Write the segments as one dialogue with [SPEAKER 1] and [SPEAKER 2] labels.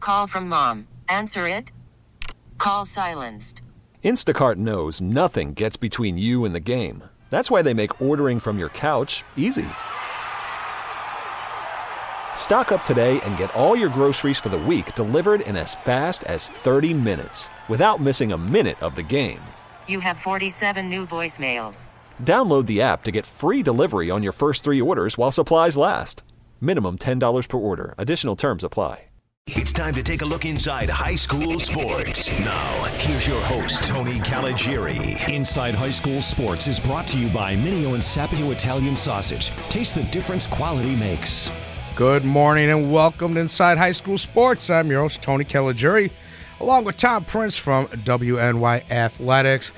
[SPEAKER 1] call from mom. Answer it. Call silenced.
[SPEAKER 2] Instacart knows nothing gets between you and the game. That's why they make ordering from your couch easy. Stock up today and get all your groceries for the week delivered in as fast as 30 minutes without missing a minute of the game.
[SPEAKER 1] You have 47 new voicemails.
[SPEAKER 2] Download the app to get free delivery on your first 3 orders while supplies last. Minimum $10 per order. Additional terms apply.
[SPEAKER 3] It's time to take a look inside high school sports. Now, here's your host, Tony Caligiuri.
[SPEAKER 4] Inside High School Sports is brought to you by Mineo and Sapio Italian Sausage. Taste the difference quality makes.
[SPEAKER 5] Good morning and welcome to Inside High School Sports. I'm your host, Tony Caligiuri, along with Tom Prince from WNY Athletics,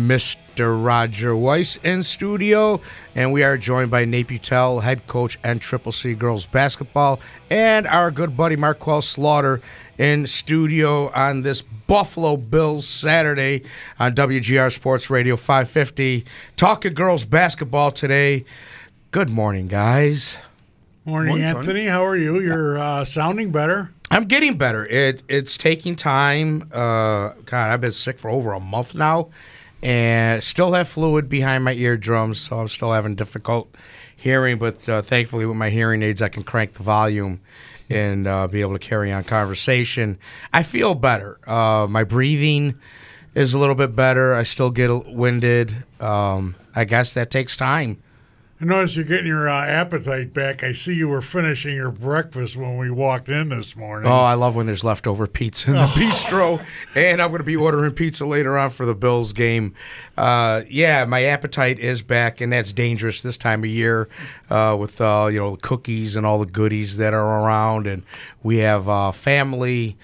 [SPEAKER 5] Mr. Roger Weiss in studio, and we are joined by Nate Butel, head coach NCCC girls basketball, and our good buddy Marquel Slaughter in studio on this Buffalo Bills Saturday on WGR Sports Radio 550. Talking girls basketball today. Good morning, guys.
[SPEAKER 6] Morning, Anthony. How are you? You're sounding better.
[SPEAKER 5] I'm getting better. It's taking time. God, I've been sick for over a month now, and still have fluid behind my eardrums, so I'm still having difficult hearing. But thankfully, with my hearing aids, I can crank the volume and be able to carry on conversation. I feel better. My breathing is a little bit better. I still get winded. I guess that takes time.
[SPEAKER 6] I noticed you're getting your appetite back. I see you were finishing your breakfast when we walked in this morning.
[SPEAKER 5] Oh, I love when there's leftover pizza in the bistro. And I'm going to be ordering pizza later on for the Bills game. Yeah, my appetite is back, and that's dangerous this time of year with the cookies and all the goodies that are around. And we have a family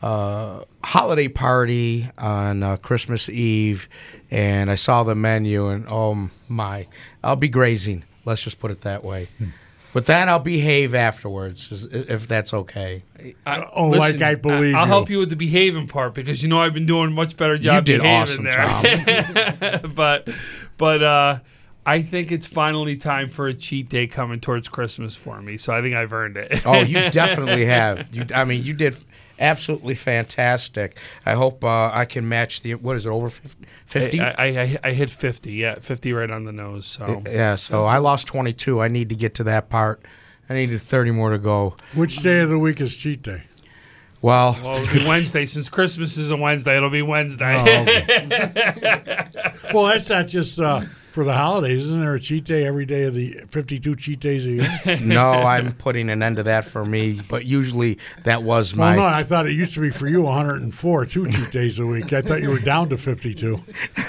[SPEAKER 5] holiday party on Christmas Eve, and I saw the menu, and oh my, I'll be grazing. Let's just put it that way. But then I'll behave afterwards, if that's okay.
[SPEAKER 6] Listen, I believe
[SPEAKER 7] I'll
[SPEAKER 6] you.
[SPEAKER 7] help you with the behaving part because I've been doing a much better job.
[SPEAKER 5] You did
[SPEAKER 7] behaving
[SPEAKER 5] awesome,
[SPEAKER 7] there.
[SPEAKER 5] Tom.
[SPEAKER 7] but I think it's finally time for a cheat day coming towards Christmas for me. So I think I've earned it.
[SPEAKER 5] Oh, you definitely have. You did absolutely fantastic. I hope I can match what is it, over 50?
[SPEAKER 7] I hit 50, yeah, 50 right on the nose. So
[SPEAKER 5] yeah, so I lost 22. I need to get to that part. I needed 30 more to go.
[SPEAKER 6] Which day of the week is cheat day?
[SPEAKER 5] Well,
[SPEAKER 7] it'll be Wednesday. Since Christmas is a Wednesday, it'll be Wednesday.
[SPEAKER 6] Oh, okay. Well, that's not just for the holidays. Isn't there a cheat day every day of the 52 cheat days a year?
[SPEAKER 5] No, I'm putting an end to that for me. But usually that was my...
[SPEAKER 6] Well, no, I thought it used to be for you 104, 2 cheat days a week. I thought you were down to 52.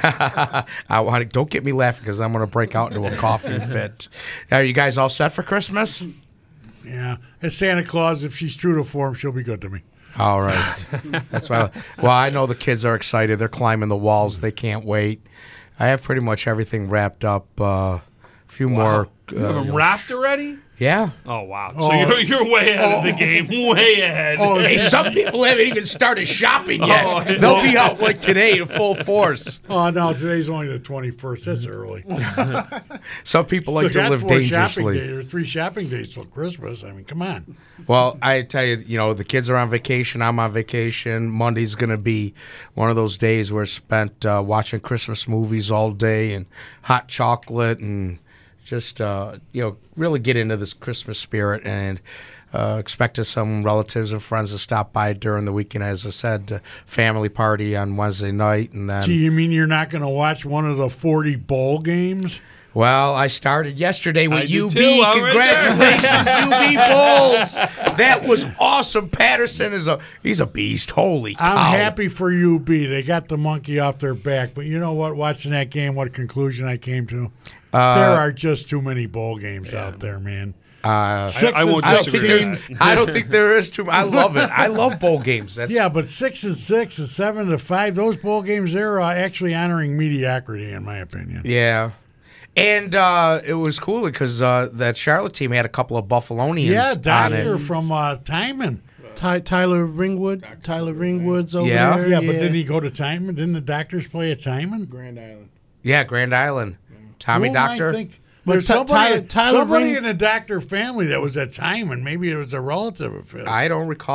[SPEAKER 5] Don't get me laughing because I'm going to break out into a coughing fit. Are you guys all set for Christmas?
[SPEAKER 6] Yeah. And Santa Claus, if she's true to form, she'll be good to me.
[SPEAKER 5] All right. That's why. Well, I know the kids are excited. They're climbing the walls. They can't wait. I have pretty much everything wrapped up. A few more.
[SPEAKER 7] You have them wrapped already?
[SPEAKER 5] Yeah.
[SPEAKER 7] Oh, wow. So you're way ahead of the game. Way ahead.
[SPEAKER 5] Hey, some people haven't even started shopping yet. They'll be out like today in full force.
[SPEAKER 6] Oh, no, today's only the 21st. That's early.
[SPEAKER 5] Some people like to live dangerously.
[SPEAKER 6] There's 3 shopping days till Christmas. I mean, come on.
[SPEAKER 5] Well, I tell you, the kids are on vacation. I'm on vacation. Monday's going to be one of those days where it's spent watching Christmas movies all day and hot chocolate and just, really get into this Christmas spirit and expected some relatives and friends to stop by during the weekend. As I said, family party on Wednesday night. And then,
[SPEAKER 6] Gee, you mean you're not going to watch one of the 40 bowl games?
[SPEAKER 5] Well, I started yesterday with UB.
[SPEAKER 7] Congratulations,
[SPEAKER 5] UB Bulls. That was awesome. Patterson he's a beast. Holy cow.
[SPEAKER 6] I'm happy for UB. They got the monkey off their back. But you know what? Watching that game, what conclusion I came to? There are just too many bowl games out there, man.
[SPEAKER 7] I won't disagree with that.
[SPEAKER 5] I don't think there is too. I love it. I love bowl games.
[SPEAKER 6] But 6-6 and 7-5, those bowl games, they're actually honoring mediocrity, in my opinion.
[SPEAKER 5] Yeah. And it was cool because that Charlotte team had a couple of Buffalonians on it.
[SPEAKER 6] Doctor from Timon.
[SPEAKER 8] Tyler Ringwood's over there.
[SPEAKER 6] Yeah, but didn't he go to Timon? Didn't the Doctors play at Timon?
[SPEAKER 8] Grand Island.
[SPEAKER 5] Yeah, Grand Island. Tommy Doctor.
[SPEAKER 6] There's somebody in the Doctor family that was at Timon. Maybe it was a relative of his.
[SPEAKER 5] I don't recall.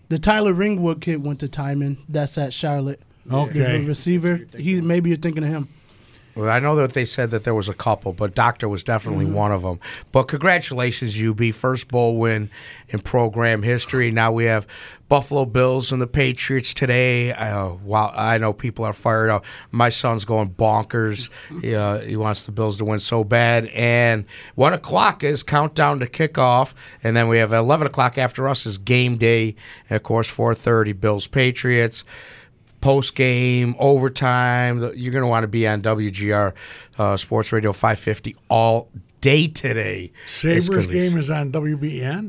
[SPEAKER 8] The Tyler Ringwood kid went to Timon. That's at Charlotte.
[SPEAKER 6] Okay.
[SPEAKER 8] The receiver. Maybe you're thinking of him.
[SPEAKER 5] Well, I know that they said that there was a couple, but Doctor was definitely one of them. But congratulations, UB. First bowl win in program history. Now we have Buffalo Bills and the Patriots today. Wow, I know people are fired up. My son's going bonkers. He wants the Bills to win so bad. And 1 o'clock is countdown to kickoff. And then we have 11 o'clock after us is game day. And, of course, 4:30, Bills-Patriots. Post-game, overtime. You're going to want to be on WGR Sports Radio 550 all day today.
[SPEAKER 6] Sabres game is on WBN?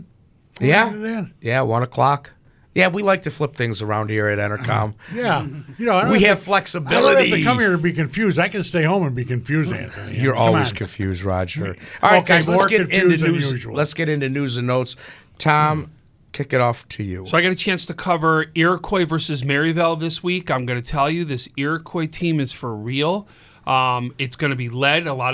[SPEAKER 5] Yeah, 1 o'clock. Yeah, we like to flip things around here at Entercom.
[SPEAKER 6] Yeah.
[SPEAKER 5] We have flexibility.
[SPEAKER 6] I don't have to come here to be confused. I can stay home and be confused, Anthony.
[SPEAKER 5] You're always confused, Roger. All right, guys, let's get into news.
[SPEAKER 6] Usual.
[SPEAKER 5] Let's get into news and notes. Tom, kick it off to you.
[SPEAKER 7] So I got a chance to cover Iroquois versus Maryville this week. I'm going to tell you this Iroquois team is for real. It's going to be led. A lot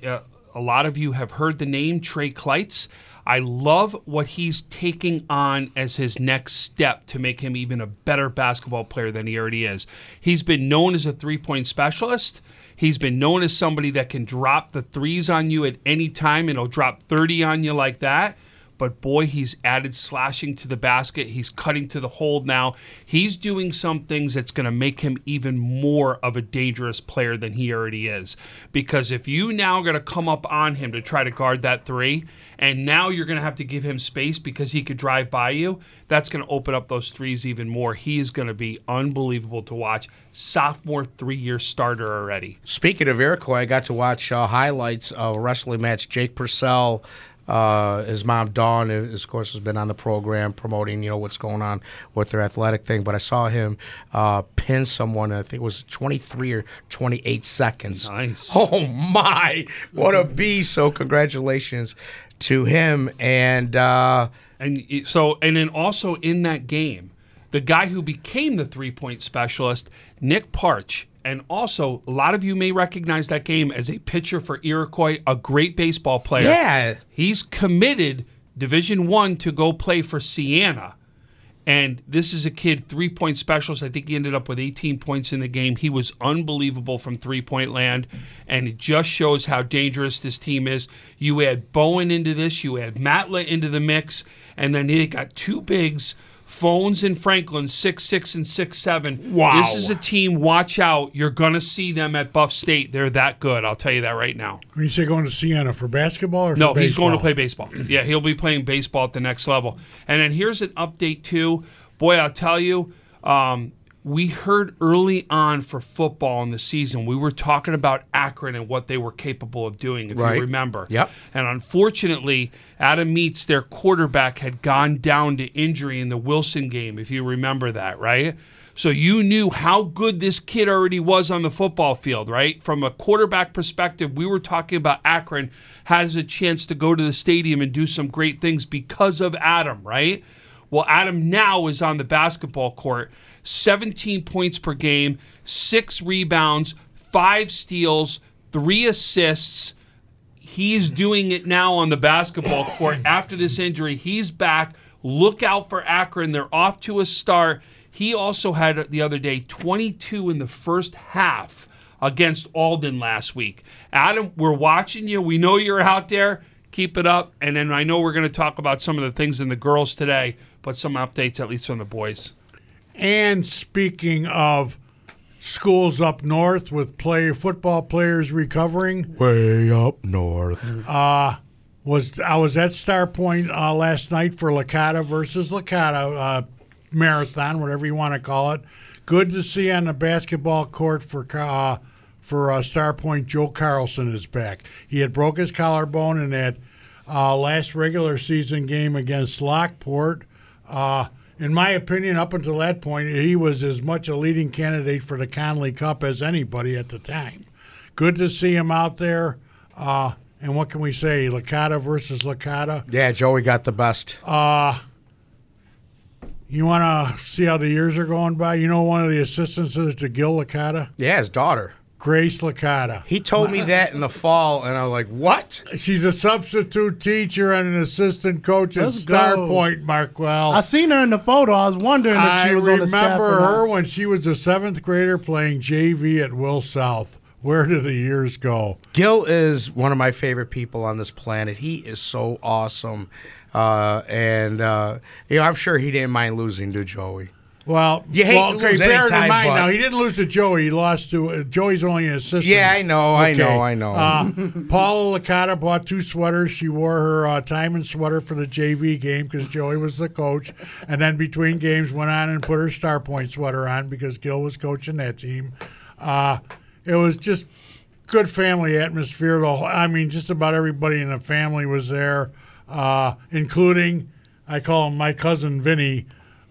[SPEAKER 7] of you have heard the name Trey Kleitz. I love what he's taking on as his next step to make him even a better basketball player than he already is. He's been known as a three-point specialist. He's been known as somebody that can drop the threes on you at any time, and he'll drop 30 on you like that. But, boy, he's added slashing to the basket. He's cutting to the hole now. He's doing some things that's going to make him even more of a dangerous player than he already is. Because if you now are going to come up on him to try to guard that three, and now you're going to have to give him space because he could drive by you, that's going to open up those threes even more. He is going to be unbelievable to watch. Sophomore 3-year starter already.
[SPEAKER 5] Speaking of Iroquois, I got to watch highlights of a wrestling match. Jake Purcell, his mom Dawn, of course, has been on the program promoting, what's going on with their athletic thing. But I saw him pin someone. I think it was 23 or 28 seconds.
[SPEAKER 7] Nice.
[SPEAKER 5] Oh my! What a beast! So congratulations to him. And
[SPEAKER 7] then also in that game, the guy who became the three-point specialist, Nick Parch. And also, a lot of you may recognize that game as a pitcher for Iroquois, a great baseball player.
[SPEAKER 5] Yeah.
[SPEAKER 7] He's committed Division I to go play for Siena. And this is a kid, three-point specialist. I think he ended up with 18 points in the game. He was unbelievable from three-point land, and it just shows how dangerous this team is. You add Bowen into this, you add Matla into the mix, and then they got two bigs, Phones and Franklin, 6'6" and 6'7".
[SPEAKER 6] Wow.
[SPEAKER 7] This is a team, watch out. You're going to see them at Buff State. They're that good. I'll tell you that right now.
[SPEAKER 6] When you say going to Siena, for basketball or for
[SPEAKER 7] No,
[SPEAKER 6] baseball?
[SPEAKER 7] he's going to play baseball. Yeah, he'll be playing baseball at the next level. And then here's an update, too. Boy, I'll tell you, we heard early on for football in the season, we were talking about Akron and what they were capable of doing, if you remember.
[SPEAKER 5] Yep.
[SPEAKER 7] And unfortunately, Adam Meets, their quarterback, had gone down to injury in the Wilson game, if you remember that, right? So you knew how good this kid already was on the football field, right? From a quarterback perspective, we were talking about Akron has a chance to go to the stadium and do some great things because of Adam, right? Well, Adam now is on the basketball court, 17 points per game, 6 rebounds, 5 steals, 3 assists. He's doing it now on the basketball court after this injury. He's back. Look out for Akron. They're off to a start. He also had the other day 22 in the first half against Alden last week. Adam, we're watching you. We know you're out there. Keep it up. And then I know we're going to talk about some of the things in the girls today, but some updates at least on the boys.
[SPEAKER 6] And speaking of schools up north with football players recovering,
[SPEAKER 5] way up north.
[SPEAKER 6] I was at Star Point last night for Licata versus Licata marathon, whatever you want to call it. Good to see on the basketball court for Star Point. Joe Carlson is back. He had broke his collarbone in that last regular season game against Lockport. In my opinion, up until that point, he was as much a leading candidate for the Conley Cup as anybody at the time. Good to see him out there. And what can we say? Licata versus Licata.
[SPEAKER 5] Yeah, Joey got the best.
[SPEAKER 6] You want to see how the years are going by? You know one of the assistants is to Gil Licata?
[SPEAKER 5] Yeah, his daughter.
[SPEAKER 6] Grace Licata.
[SPEAKER 5] He told me that in the fall, and I was like, what?
[SPEAKER 6] She's a substitute teacher and an assistant coach at
[SPEAKER 8] Let's
[SPEAKER 6] Star
[SPEAKER 8] go.
[SPEAKER 6] Point, Markwell.
[SPEAKER 8] I seen her in the photo. I was wondering if she was on the staff.
[SPEAKER 6] I remember
[SPEAKER 8] or not.
[SPEAKER 6] her when she was a 7th grader playing JV at Will South. Where do the years go?
[SPEAKER 5] Gil is one of my favorite people on this planet. He is so awesome. I'm sure he didn't mind losing to Joey.
[SPEAKER 6] Well,
[SPEAKER 5] You hate to lose
[SPEAKER 6] bear
[SPEAKER 5] anytime,
[SPEAKER 6] in mind
[SPEAKER 5] but-
[SPEAKER 6] now, he didn't lose to Joey. He lost to Joey's only an assistant.
[SPEAKER 5] Yeah, I know.
[SPEAKER 6] Paula Licata bought 2 sweaters. She wore her Timon sweater for the JV game because Joey was the coach. And then between games went on and put her Star Point sweater on because Gil was coaching that team. It was just good family atmosphere. Just about everybody in the family was there, including, I call him my cousin Vinny.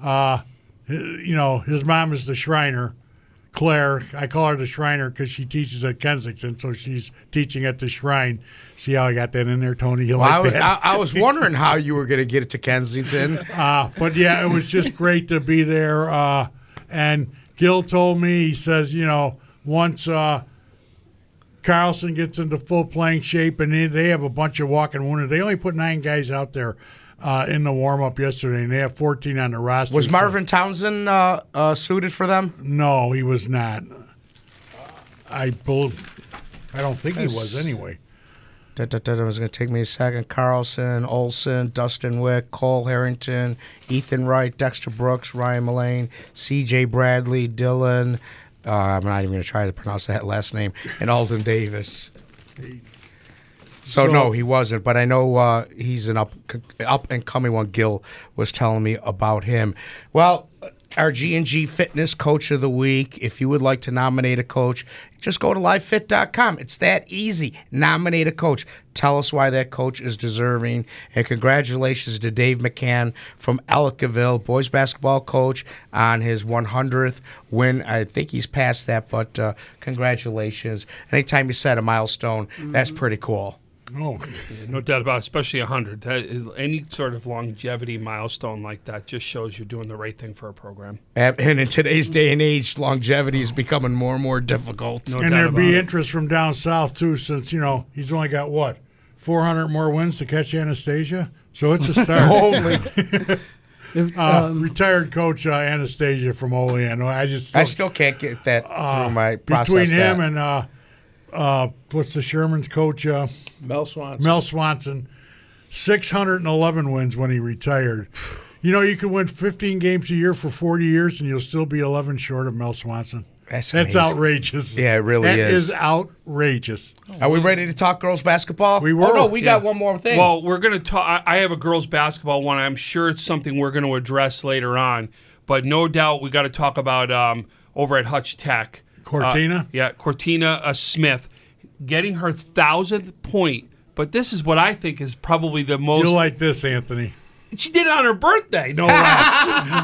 [SPEAKER 6] His mom is the Shriner, Claire. I call her the Shriner because she teaches at Kensington, so she's teaching at the Shrine. See how I got that in there, Tony? You like that?
[SPEAKER 5] I was wondering how you were going to get it to Kensington.
[SPEAKER 6] But yeah, it was just great to be there. And Gil told me, he says, once Carlson gets into full playing shape, and they have a bunch of walking wounded. They only put 9 guys out there in the warm-up yesterday, and they have 14 on the roster.
[SPEAKER 5] Was Marvin Townsend suited for them?
[SPEAKER 6] No, he was not. I don't think he was anyway.
[SPEAKER 5] It was going to take me a second. Carlson, Olson, Dustin Wick, Cole Harrington, Ethan Wright, Dexter Brooks, Ryan Mullane, C.J. Bradley, Dylan. I'm not even going to try to pronounce that last name. And Alden Davis. So no, he wasn't. But I know he's an up-and-coming one. Gil was telling me about him. Well, our G&G Fitness Coach of the Week. If you would like to nominate a coach, just go to livefit.com. It's that easy. Nominate a coach. Tell us why that coach is deserving. And congratulations to Dave McCann from Ellicottville, boys basketball coach, on his 100th win. I think he's past that, but congratulations. Anytime you set a milestone, that's pretty cool.
[SPEAKER 6] Oh,
[SPEAKER 7] No doubt about it, especially 100. Any sort of longevity milestone like that just shows you're doing the right thing for a program.
[SPEAKER 5] And in today's day and age, longevity is becoming more and more difficult.
[SPEAKER 7] No
[SPEAKER 6] and
[SPEAKER 7] doubt
[SPEAKER 6] there'd be
[SPEAKER 7] about it.
[SPEAKER 6] interest from down south, too, since, he's only got, 400 more wins to catch Anastasia? So it's a start.
[SPEAKER 5] Only.
[SPEAKER 6] Retired coach Anastasia from Olean.
[SPEAKER 5] I still can't get that through my process.
[SPEAKER 6] Between him and what's the Sherman's coach?
[SPEAKER 9] Mel Swanson.
[SPEAKER 6] Mel Swanson, 611 wins when he retired. You can win 15 games a year for 40 years, and you'll still be 11 short of Mel Swanson.
[SPEAKER 5] That's
[SPEAKER 6] amazing. Outrageous.
[SPEAKER 5] Yeah, it really
[SPEAKER 6] That
[SPEAKER 5] is.
[SPEAKER 6] is outrageous.
[SPEAKER 5] Are we ready to talk girls basketball?
[SPEAKER 6] We were.
[SPEAKER 5] Oh, no, we got one more thing.
[SPEAKER 7] Well, we're going to talk. I have a girls' basketball one. I'm sure it's something we're going to address later on. But no doubt we got to talk about over at Hutch Tech.
[SPEAKER 6] Cortina?
[SPEAKER 7] Cortina Smith getting her 1,000th point. But this is what I think is probably the most.
[SPEAKER 6] You'll like this, Anthony.
[SPEAKER 7] She did it on her birthday, no less.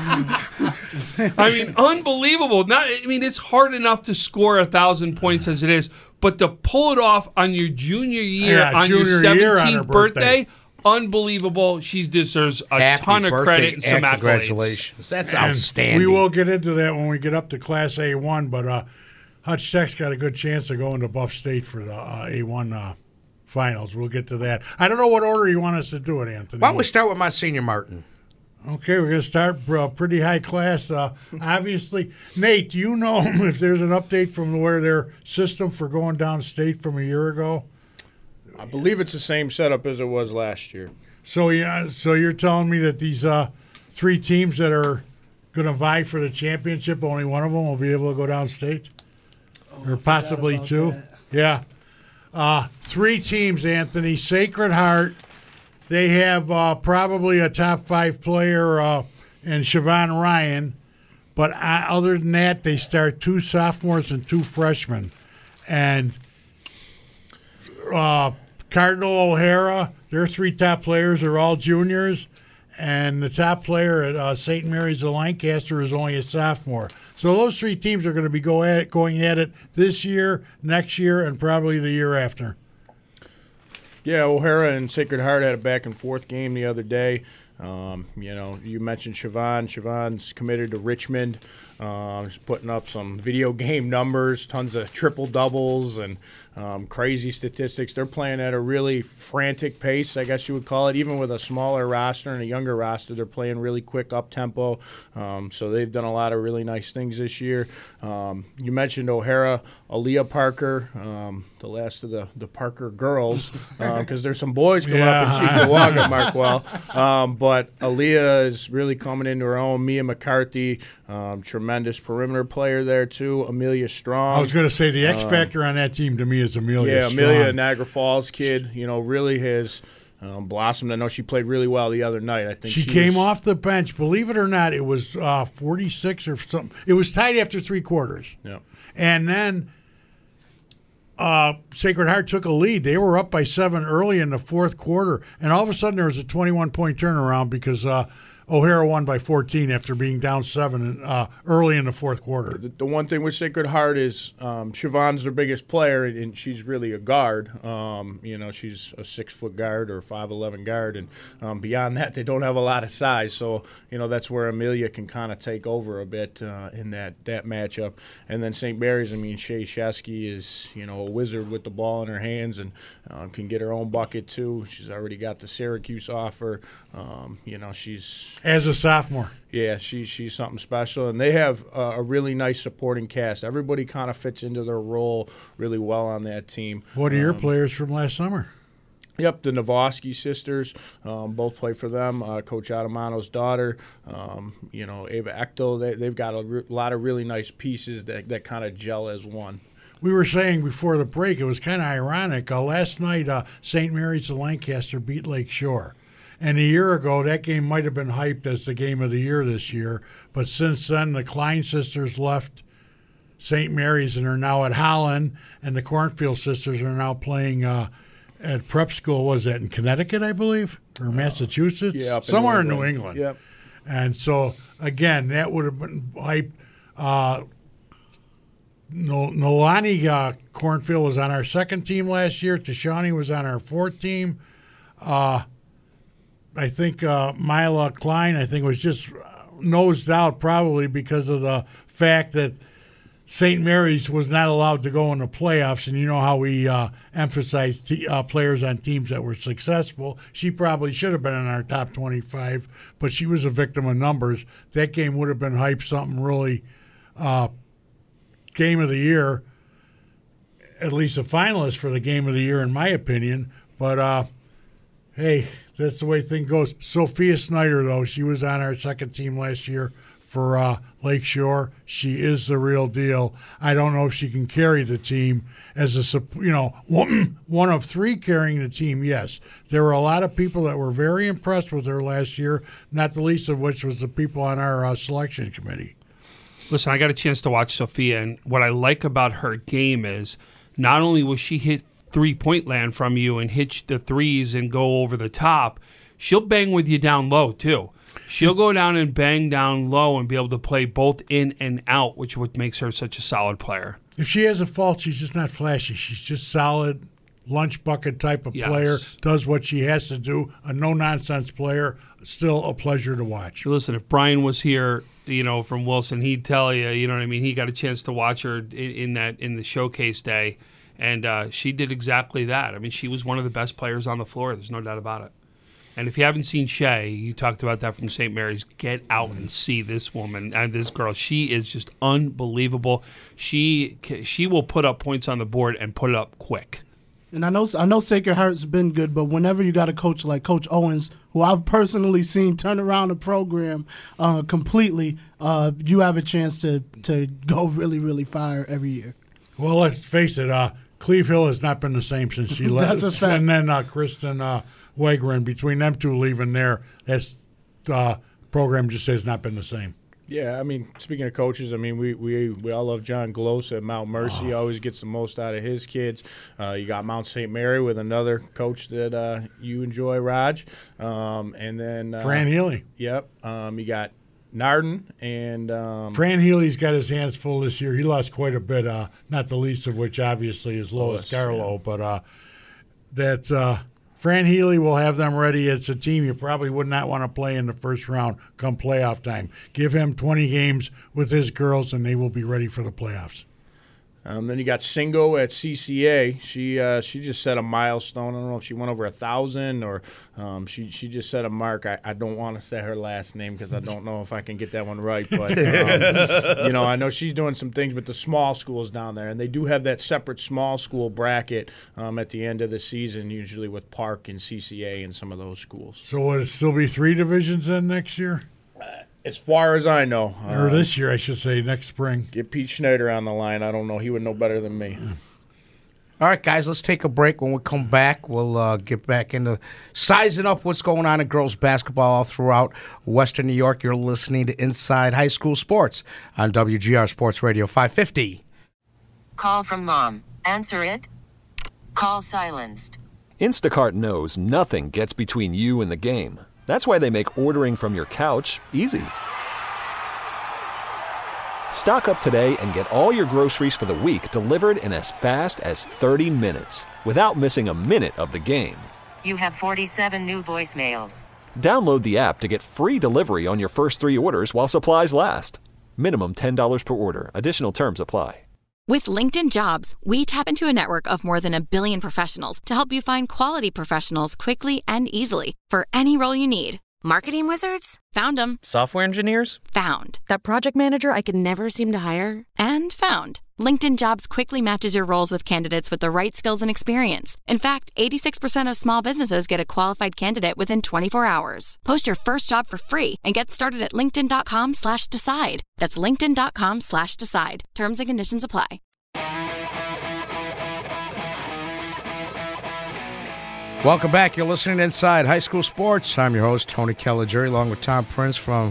[SPEAKER 7] Unbelievable. It's hard enough to score 1,000 points as it is, but to pull it off on your junior year, on your
[SPEAKER 6] junior year on her
[SPEAKER 7] 17th birthday, unbelievable. She deserves a ton of credit and some accolades.
[SPEAKER 5] Congratulations. That's
[SPEAKER 6] And
[SPEAKER 5] outstanding.
[SPEAKER 6] we will get into that when we get up to Class A1, but Hutch Tech's got a good chance of going to Buff State for the A1 finals. We'll get to that. I don't know what order you want us to do it, Anthony.
[SPEAKER 5] Why don't we start with Monsignor Martin?
[SPEAKER 6] Okay, we're going to start pretty high class. Obviously, Nate, do you know if there's an update from where their system for going downstate from a year ago?
[SPEAKER 9] I believe it's the same setup as it was last year.
[SPEAKER 6] So you're telling me that these 3 teams that are going to vie for the championship, only one of them will be able to go downstate? Or possibly 2?
[SPEAKER 8] That.
[SPEAKER 6] Yeah. 3 teams, Anthony. Sacred Heart. They have probably a top 5 player in Siobhan Ryan. But other than that, they start 2 sophomores and 2 freshmen. And Cardinal O'Hara, their 3 top players are all juniors. And the top player at St. Mary's of Lancaster is only a sophomore. So those 3 teams are going to be going at it this year, next year, and probably the year after.
[SPEAKER 9] Yeah, O'Hara and Sacred Heart had a back-and-forth game the other day. You mentioned Siobhan. Siobhan's committed to Richmond. She's putting up some video game numbers, tons of triple doubles and crazy statistics. They're playing at a really frantic pace, I guess you would call it. Even with a smaller roster and a younger roster, they're playing really quick up tempo. So they've done a lot of really nice things this year. You mentioned O'Hara, Aaliyah Parker, the last of the Parker girls, because there's some boys coming up in Cheektowaga, Markwell. But Aaliyah is really coming into her own. Mia McCarthy, tremendous perimeter player there too. Amelia Strong.
[SPEAKER 6] I was going to say the X factor on that team to me is Amelia Strong.
[SPEAKER 9] Yeah, Amelia, Niagara Falls kid, really has blossomed. I know she played really well the other night. I think
[SPEAKER 6] she came off the bench. Believe it or not, it was 46 or something. It was tied after 3 quarters.
[SPEAKER 9] Yeah. And
[SPEAKER 6] then Sacred Heart took a lead. They were up by 7 early in the 4th quarter, and all of a sudden there was a 21-point turnaround because O'Hara won by 14 after being down 7 early in the 4th quarter.
[SPEAKER 9] The one thing with Sacred Heart is Siobhan's their biggest player, and she's really a guard. She's a 6-foot guard or 5'11" guard, and beyond that, they don't have a lot of size. So, that's where Amelia can kind of take over a bit in that matchup. And then St. Mary's, Shay Shesky is, a wizard with the ball in her hands and can get her own bucket too. She's already got the Syracuse offer. She's
[SPEAKER 6] as a sophomore.
[SPEAKER 9] Yeah, she's something special, and they have a really nice supporting cast. Everybody kind of fits into their role really well on that team.
[SPEAKER 6] What are your players from last summer?
[SPEAKER 9] Yep, the Navoski sisters both play for them. Coach Adamano's daughter, Ava Echtel. They've got a lot of really nice pieces that kind of gel as one.
[SPEAKER 6] We were saying before the break, it was kind of ironic. Last night, St. Mary's of Lancaster beat Lake Shore. And a year ago, that game might have been hyped as the game of the year this year. But since then, the Klein sisters left St. Mary's and are now at Holland, and the Cornfield sisters are now playing at prep school. Was that in Connecticut, I believe, or Massachusetts?
[SPEAKER 9] Yeah,
[SPEAKER 6] somewhere in New England.
[SPEAKER 9] Yep.
[SPEAKER 6] And so, again, that would have been hyped. Nolani Cornfield was on our 2nd team last year. Tashani was on our 4th team. I think Mila Klein, was just nosed out probably because of the fact that St. Mary's was not allowed to go in the playoffs, and you know how we emphasize players on teams that were successful. She probably should have been in our top 25, but she was a victim of numbers. That game would have been hyped something really game of the year, at least a finalist for the game of the year in my opinion. But, hey, that's the way things goes. Sophia Snyder, though, she was on our 2nd team last year for Lake Shore. She is the real deal. I don't know if she can carry the team as one of 3 carrying the team. Yes, there were a lot of people that were very impressed with her last year, not the least of which was the people on our selection committee.
[SPEAKER 7] Listen, I got a chance to watch Sophia, and what I like about her game is not only will she hit 3-point land from you and hit the threes and go over the top, she'll bang with you down low too. She'll go down and bang down low and be able to play both in and out, which what makes her such a solid player.
[SPEAKER 6] If she has a fault, she's just not flashy. She's just solid, lunch bucket type of player, does what she has to do, a no-nonsense player, still a pleasure to watch.
[SPEAKER 7] Listen, if Brian was here, from Wilson, he'd tell you, he got a chance to watch her in the showcase day. And she did exactly that. She was one of the best players on the floor. There's no doubt about it. And if you haven't seen Shay, you talked about that from St. Mary's, get out and see this woman and this girl. She is just unbelievable. She will put up points on the board and put it up quick.
[SPEAKER 8] And I know Sacred Heart's been good, but whenever you got a coach like Coach Owens, who I've personally seen turn around a program completely, you have a chance to go really, really far every year.
[SPEAKER 6] Well, let's face it, Cleve Hill has not been the same since she left.
[SPEAKER 8] That's a fact.
[SPEAKER 6] And then Kristen Wegren, between them two leaving there, that program just has not been the same.
[SPEAKER 9] Yeah, speaking of coaches, we all love John Gloss at Mount Mercy. Always gets the most out of his kids. You got Mount St. Mary with another coach that you enjoy, Raj. And then
[SPEAKER 6] Fran Healy.
[SPEAKER 9] Yep. You got Narden and
[SPEAKER 6] Fran Healy's got his hands full this year. He lost quite a bit, not the least of which obviously is Lois Garlow. Yeah. But that's Fran Healy will have them ready. It's a team you probably would not want to play in the first round come playoff time. Give him 20 games with his girls, and they will be ready for the playoffs.
[SPEAKER 9] Then you got Singo at CCA. She just set a milestone. I don't know if she went over 1,000 or she just set a mark. I don't want to say her last name because I don't know if I can get that one right. But I know she's doing some things with the small schools down there, and they do have that separate small school bracket at the end of the season, usually with Park and CCA and some of those schools.
[SPEAKER 6] So will it still be 3 divisions then next year?
[SPEAKER 9] As far as I know.
[SPEAKER 6] Or this year, I should say, next spring.
[SPEAKER 9] Get Pete Schneider on the line. I don't know. He would know better than me.
[SPEAKER 5] All right, guys, let's take a break. When we come back, we'll get back into sizing up what's going on in girls basketball all throughout Western New York. You're listening to Inside High School Sports on WGR Sports Radio 550.
[SPEAKER 1] Call from mom. Answer it. Call silenced.
[SPEAKER 2] Instacart knows nothing gets between you and the game. That's why they make ordering from your couch easy. Stock up today and get all your groceries for the week delivered in as fast as 30 minutes without missing a minute of the game.
[SPEAKER 1] You have 47 new voicemails.
[SPEAKER 2] Download the app to get free delivery on your first 3 orders while supplies last. Minimum $10 per order. Additional terms apply.
[SPEAKER 10] With LinkedIn Jobs, we tap into a network of more than 1 billion professionals to help you find quality professionals quickly and easily for any role you need. Marketing wizards? Found them.
[SPEAKER 11] Software engineers?
[SPEAKER 10] Found.
[SPEAKER 11] That project manager I could never seem to hire?
[SPEAKER 10] And found. LinkedIn Jobs quickly matches your roles with candidates with the right skills and experience. In fact, 86% of small businesses get a qualified candidate within 24 hours. Post your first job for free and get started at linkedin.com/decide. That's linkedin.com/decide. Terms and conditions apply.
[SPEAKER 5] Welcome back. You're listening to Inside High School Sports. I'm your host, Tony Caligiuri, along with Tom Prince from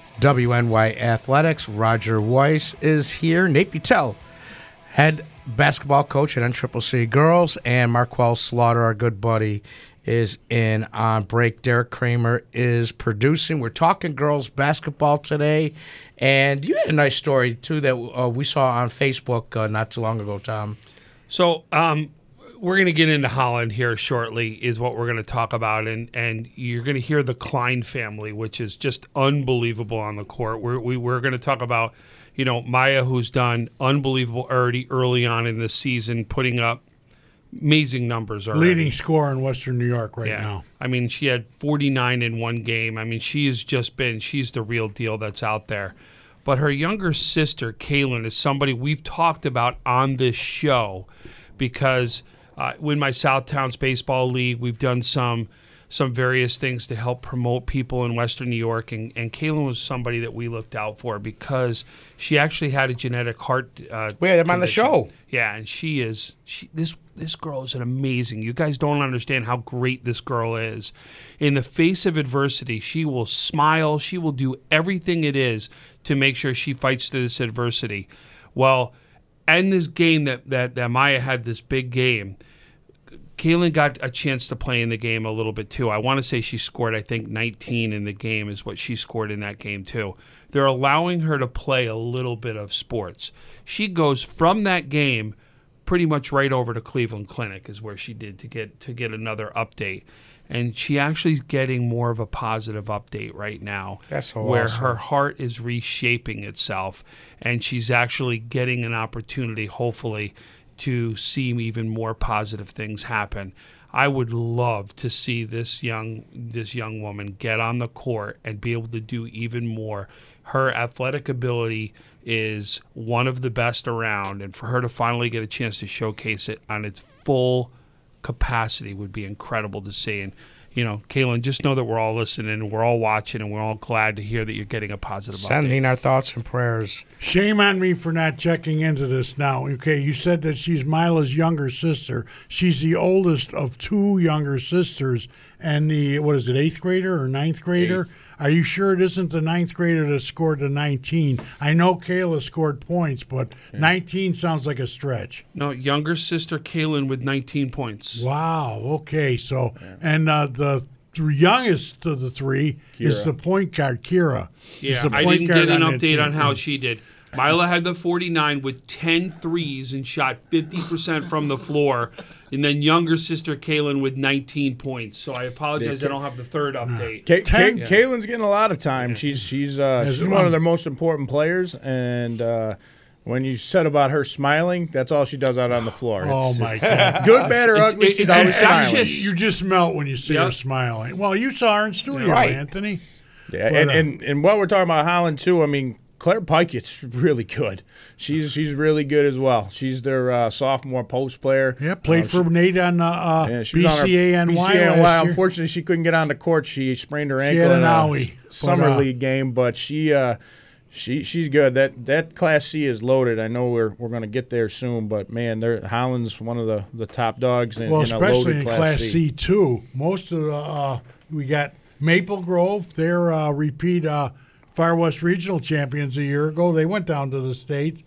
[SPEAKER 5] WNY Athletics. Roger Weiss is here. Nate Butel, head basketball coach at NCCC Girls, and Marquel Slaughter, our good buddy, is in on break. Derek Kramer is producing. We're talking girls basketball today, and you had a nice story, too, that we saw on Facebook not too long ago, Tom.
[SPEAKER 7] So, we're going to get into Holland here shortly is what we're going to talk about, and you're going to hear the Klein family, which is just unbelievable on the court. We're going to talk about, Maya, who's done unbelievable early on in this season, putting up amazing numbers already.
[SPEAKER 6] Leading scorer in Western New York right now.
[SPEAKER 7] I mean, she had 49 in one game. I mean, she's the real deal that's out there. But her younger sister, Kaylin, is somebody we've talked about on this show because in my South Towns Baseball League, we've done some various things to help promote people in Western New York, and Kaylin was somebody that we looked out for because she actually had a genetic heart
[SPEAKER 5] we had them on the show.
[SPEAKER 7] Yeah, and this girl is an amazing. You guys don't understand how great this girl is. In the face of adversity, she will smile. She will do everything it is to make sure she fights through this adversity. Well, in this game that Maya had, this big game, Kaylin got a chance to play in the game a little bit too. I want to say she scored, I think, 19 in the game is what she scored in that game too. They're allowing her to play a little bit of sports. She goes from that game pretty much right over to Cleveland Clinic is where she did to get another update. And she actually is getting more of a positive update right now.
[SPEAKER 5] That's so
[SPEAKER 7] where
[SPEAKER 5] awesome.
[SPEAKER 7] her heart is reshaping itself, and she's actually getting an opportunity, hopefully, to see even more positive things happen. I would love to see this young woman get on the court and be able to do even more. Her athletic ability is one of the best around, and for her to finally get a chance to showcase it on its full capacity would be incredible to see. And Kaylin, just know that we're all listening and we're all watching and we're all glad to hear that you're getting a positive
[SPEAKER 5] Sending
[SPEAKER 7] update.
[SPEAKER 5] our thoughts and prayers.
[SPEAKER 6] Shame on me for not checking into this now. Okay, you said that she's Mila's younger sister. She's the oldest of 2 younger sisters, and the, 8th grader or 9th grader?
[SPEAKER 9] 8th.
[SPEAKER 6] Are you sure it isn't the 9th grader that scored the 19? I know Kayla scored points, but 19 sounds like a stretch.
[SPEAKER 7] No, younger sister Kaylin with 19 points.
[SPEAKER 6] Wow, okay. So, and the youngest of the 3 is the point guard, Kira.
[SPEAKER 7] Yeah, I didn't get an update on how she did. Mila had the 49 with 10 threes and shot 50% from the floor. And then younger sister Kaylin with 19 points. So I apologize, I don't have the third update.
[SPEAKER 9] Kaylin's getting a lot of time. She's one of their most important players, and when you said about her smiling, that's all she does out on the floor.
[SPEAKER 6] My God.
[SPEAKER 9] Good, bad, or ugly, she's always smiling.
[SPEAKER 6] You just melt when you see her smiling. Well, you saw her in studio,
[SPEAKER 9] right.
[SPEAKER 6] Anthony.
[SPEAKER 9] Yeah, and while we're talking about Holland, too, I mean, Claire Pikett's really good. She's really good as well. She's their sophomore post player.
[SPEAKER 6] Yeah, played for Nate on BCANY last year.
[SPEAKER 9] Unfortunately, she couldn't get on the court. She sprained her ankle in a summer league game, but she's good. That Class C is loaded. I know we're going to get there soon, but man, Holland's one of the top dogs in a loaded
[SPEAKER 6] especially in
[SPEAKER 9] Class
[SPEAKER 6] C too. Most of the we got Maple Grove. They're repeat Far West Regional champions a year ago. They went down to the state.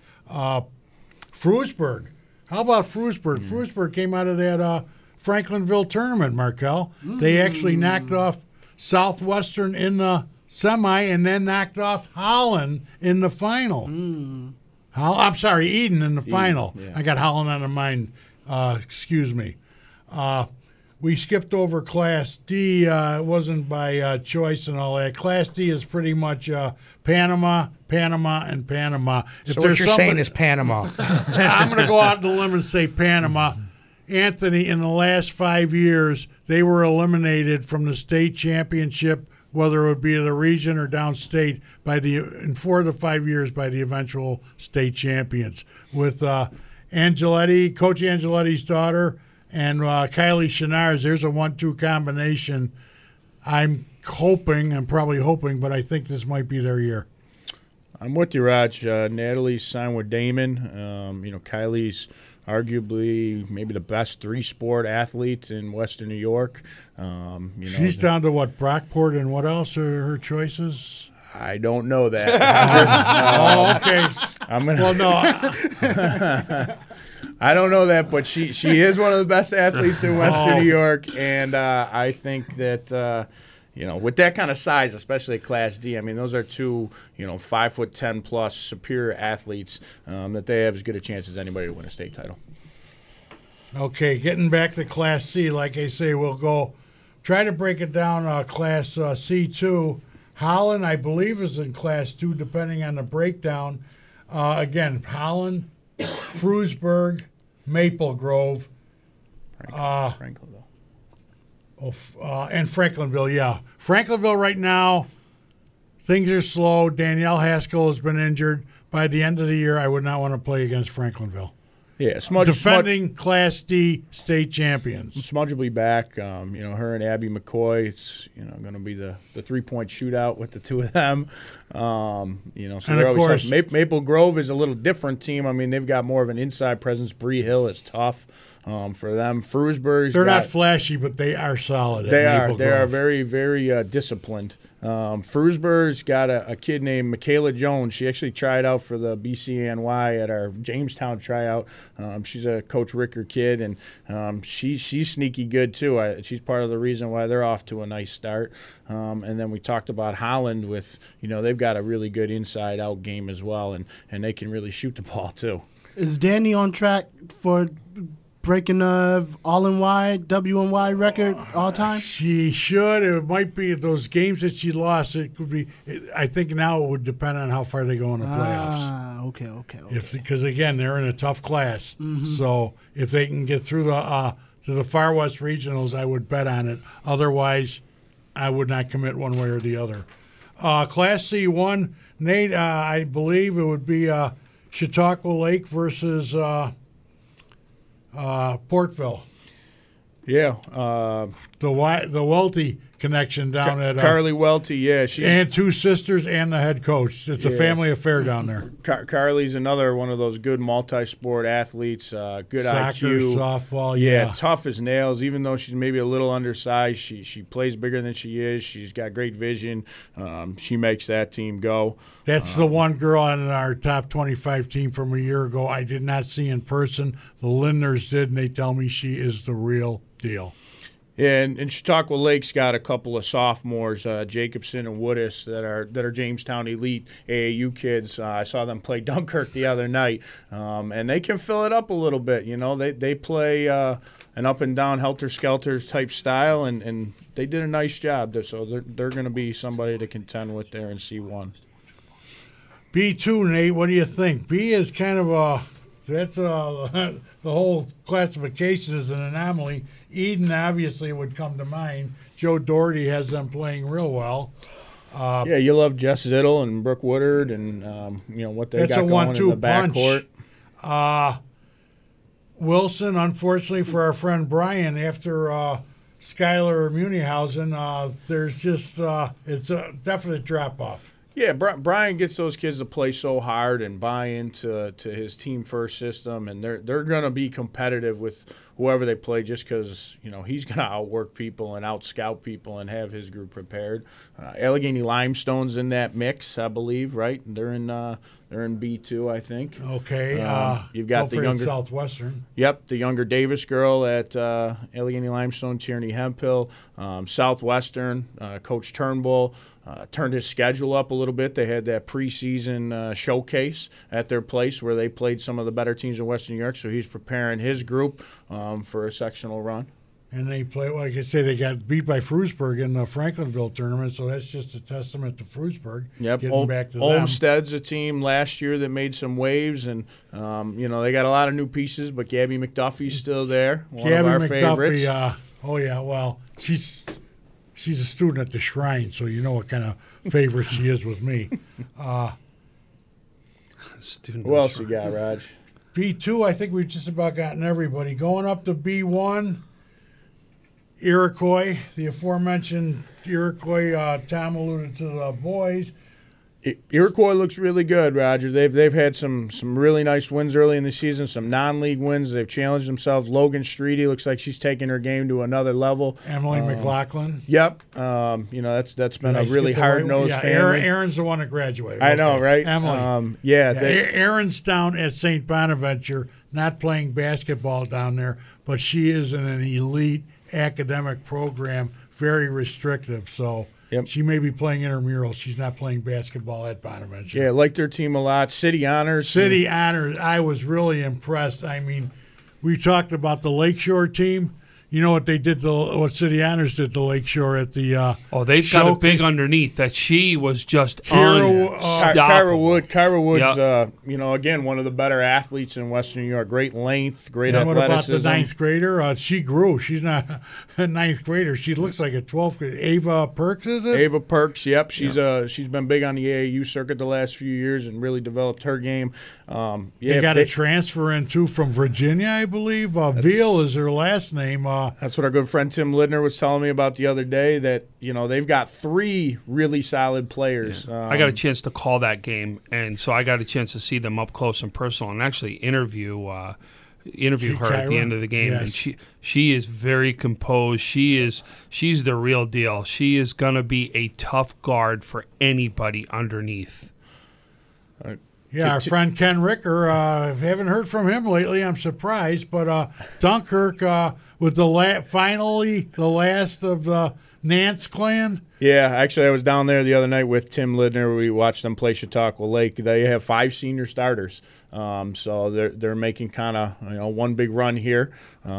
[SPEAKER 6] Frewsburg. How about Frewsburg? Frewsburg came out of that Franklinville tournament, Markel. They actually knocked off Southwestern in the semi and then knocked off Holland in the final. I'm sorry, Eden in the final.
[SPEAKER 9] Yeah.
[SPEAKER 6] I got Holland on the mind. Excuse me. We skipped over Class D. It wasn't by choice and all that. Class D is pretty much Panama, and Panama.
[SPEAKER 5] So what you're saying is Panama.
[SPEAKER 6] I'm going to go out on the limb and say Panama. Anthony, in the last 5 years, they were eliminated from the state championship, whether it would be the region or downstate, in 4 to 5 years by the eventual state champions. With Angeletti, Coach Angeletti's daughter, and Kylie Chenars, there's a 1-2 combination. I'm probably hoping, but I think this might be their year.
[SPEAKER 9] I'm with you, Raj. Natalie's signed with Damon. Kylie's arguably maybe the best three-sport athlete in Western New York.
[SPEAKER 6] She's down to what, Brockport, and what else are her choices?
[SPEAKER 9] I don't know that.
[SPEAKER 6] Okay. Well, no.
[SPEAKER 9] I don't know that, but she is one of the best athletes in Western New York, and I think that with that kind of size, especially at Class D, I mean those are two 5'10" plus superior athletes that they have as good a chance as anybody to win a state title.
[SPEAKER 6] Okay, getting back to Class C, like I say, we'll go try to break it down. Class C2, Holland, I believe, is in Class 2, depending on the breakdown. Again, Holland, Frewsburg, Maple Grove,
[SPEAKER 9] Franklinville.
[SPEAKER 6] And Franklinville, yeah. Franklinville right now, things are slow. Danielle Haskell has been injured. By the end of the year, I would not want to play against Franklinville.
[SPEAKER 9] Yeah,
[SPEAKER 6] defending Class D state champions.
[SPEAKER 9] Smudge will be back. Her and Abby McCoy. It's going to be the 3-point shootout with the two of them. So
[SPEAKER 6] and of course,
[SPEAKER 9] Maple Grove is a little different team. I mean, they've got more of an inside presence. Bree Hill is tough for them. Frewsburg's
[SPEAKER 6] not flashy, but they are solid.
[SPEAKER 9] They are very, very disciplined. Frewsburg's got a kid named Michaela Jones. She actually tried out for the BCANY at our Jamestown tryout. She's a Coach Ricker kid, and she's sneaky good too. She's part of the reason why they're off to a nice start. And then we talked about Holland with, they've got a really good inside-out game as well, and they can really shoot the ball too.
[SPEAKER 8] Is Danny on track for breaking the all-NY, WNY record all time?
[SPEAKER 6] She should. It might be those games that she lost. It could be. I think now it would depend on how far they go in the playoffs.
[SPEAKER 8] Okay.
[SPEAKER 6] Because again, they're in a tough class. Mm-hmm. So if they can get through to the Far West Regionals, I would bet on it. Otherwise, I would not commit one way or the other. Class C1, Nate, I believe it would be Chautauqua Lake versus Portville.
[SPEAKER 9] Yeah.
[SPEAKER 6] The Welty connection down at
[SPEAKER 9] Carly Welty, yeah.
[SPEAKER 6] And two sisters and the head coach. It's a family affair down there.
[SPEAKER 9] Carly's another one of those good multi-sport athletes, good
[SPEAKER 6] Soccer,
[SPEAKER 9] IQ.
[SPEAKER 6] softball,
[SPEAKER 9] yeah. Tough as nails. Even though she's maybe a little undersized, she plays bigger than she is. She's got great vision. She makes that team go.
[SPEAKER 6] That's the one girl on our top 25 team from a year ago I did not see in person. The Lindners did, and they tell me she is the real deal.
[SPEAKER 9] Yeah, and Chautauqua Lake's got a couple of sophomores, Jacobson and Woodis, that are Jamestown elite AAU kids. I saw them play Dunkirk the other night, and they can fill it up a little bit. You know, they play an up and down helter-skelter type style, and they did a nice job. So they're going to be somebody to contend with there in C1.
[SPEAKER 6] B2, Nate, what do you think? B is kind of the whole classification is an anomaly. Eden obviously would come to mind. Joe Doherty has them playing real well.
[SPEAKER 9] Yeah, you love Jess Zittle and Brooke Woodard and what they got going in the backcourt.
[SPEAKER 6] Wilson, unfortunately for our friend Brian, after Skylar Munihausen, there's just it's a definite drop-off.
[SPEAKER 9] Yeah, Brian gets those kids to play so hard and buy into his team-first system, and they're going to be competitive with whoever they play just because, he's going to outwork people and out-scout people and have his group prepared. Allegheny Limestone's in that mix, I believe, right? They're in B2, I think.
[SPEAKER 6] Okay.
[SPEAKER 9] You've got the younger
[SPEAKER 6] Southwestern.
[SPEAKER 9] Yep, the younger Davis girl at Allegheny Limestone, Tierney Hemphill. Southwestern, Coach Turnbull turned his schedule up a little bit. They had that preseason showcase at their place where they played some of the better teams in Western New York, so he's preparing his group for a sectional run.
[SPEAKER 6] And they play, like I say, they got beat by Frewsburg in the Franklinville tournament, so that's just a testament to Frewsburg.
[SPEAKER 9] Yep,
[SPEAKER 6] getting back to them.
[SPEAKER 9] Olmsted's a team last year that made some waves, and they got a lot of new pieces, but Gabby McDuffie's still there, one of our favorites.
[SPEAKER 6] She's a student at the Shrine, so you know what kind of favorite she is with me.
[SPEAKER 9] Who else you got, Raj?
[SPEAKER 6] B2, I think we've just about gotten everybody. Going up to B1, Iroquois, the aforementioned Iroquois, Tom alluded to the boys.
[SPEAKER 9] Iroquois looks really good, Roger. They've had some really nice wins early in the season, some non-league wins. They've challenged themselves. Logan Streety looks like she's taking her game to another level.
[SPEAKER 6] Emily McLaughlin.
[SPEAKER 9] Yep. That's been a really hard-nosed family.
[SPEAKER 6] Aaron's the one that graduated.
[SPEAKER 9] I know, right?
[SPEAKER 6] Emily. Aaron's down at St. Bonaventure, not playing basketball down there, but she is in an elite academic program, very restrictive, so –
[SPEAKER 9] Yep.
[SPEAKER 6] She may be playing intramural. She's not playing basketball at Bonaventure.
[SPEAKER 9] Yeah, like their team a lot. City Honors.
[SPEAKER 6] I was really impressed. I mean, we talked about the Lakeshore team. You know what they did? What City Honors did to Lakeshore at the
[SPEAKER 7] they've got a big underneath that she was just
[SPEAKER 9] Kyra
[SPEAKER 7] unstoppable.
[SPEAKER 9] Kyra Wood's, again, one of the better athletes in Western New York. Great length, great athleticism.
[SPEAKER 6] What about the ninth grader? She grew. She's not a ninth grader. She looks like a 12th grader. Ava Perks, is it?
[SPEAKER 9] Ava Perks, yep. She's been big on the AAU circuit the last few years and really developed her game.
[SPEAKER 6] They got a transfer in, too, from Virginia, I believe. Veal is her last name.
[SPEAKER 9] That's what our good friend Tim Lidner was telling me about the other day, that they've got 3 really solid players.
[SPEAKER 7] Yeah. I got a chance to call that game, and so I got a chance to see them up close and personal and actually interview her at the end of the game. Yes. And she is very composed. She's the real deal. She is going to be a tough guard for anybody underneath.
[SPEAKER 6] Yeah, our friend Ken Ricker, haven't heard from him lately. I'm surprised, but Dunkirk with finally the last of the Nance clan.
[SPEAKER 9] Yeah, actually, I was down there the other night with Tim Lidner. We watched them play Chautauqua Lake. They have 5 senior starters, so they're making kind of one big run here.